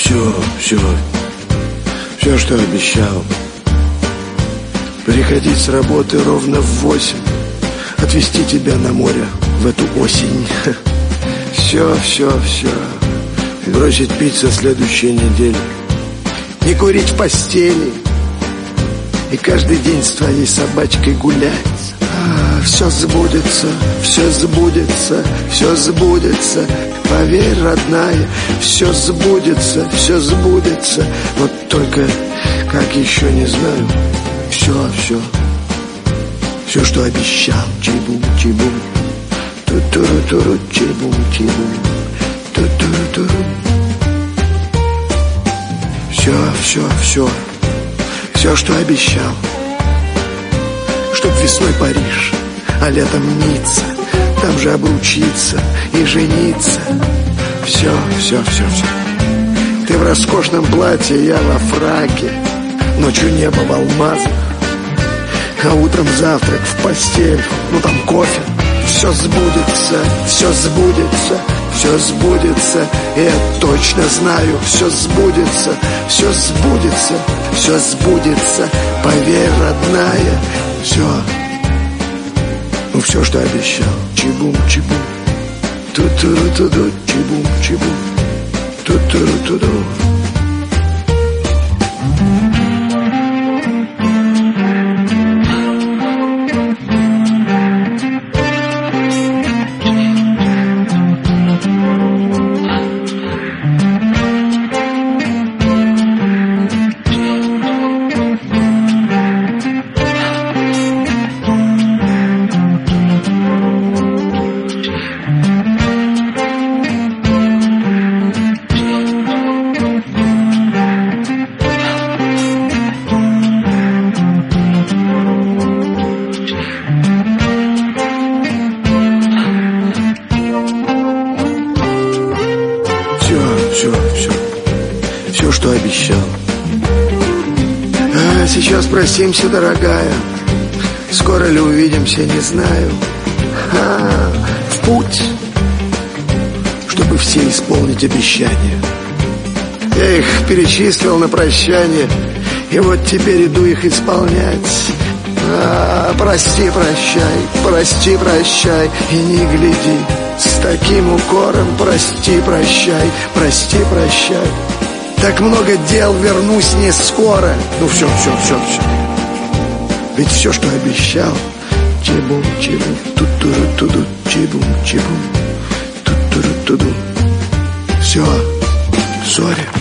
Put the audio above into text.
Все, что обещал. Приходить с работы ровно в 8, отвезти тебя на море в эту осень. Все. Бросить пить со следующей недели, не курить в постели и каждый день с твоей собачкой гулять. Все сбудется, поверь, родная, все сбудется. Вот только как еще не знаю. Все, что обещал. Чибум, ту-туру-туру, чибум, ту-туру-туру. Все, что обещал. Чтоб весной Париж, а летом Ницца, там же обручиться и жениться. Все. Ты в роскошном платье, я во фраке, ночью небо в алмазах, а утром завтрак в постель, ну там кофе. Все сбудется, и я точно знаю, все сбудется, поверь, родная, все, что обещал. Чибум, ту-туру-туду, чибум, ту-туру-туду. Все, что обещал. Сейчас простимся, дорогая. Скоро ли увидимся, не знаю. В путь, чтобы все исполнить обещания. Я их перечислил на прощание, и вот теперь иду их исполнять. Прости, прощай, и не гляди с таким укором. Прости, прощай. Так много дел, вернусь не скоро. Ну все. Ведь все, что обещал. Чибум, ту-туру-туду, чибум, ту-туру-туду. Все, сори.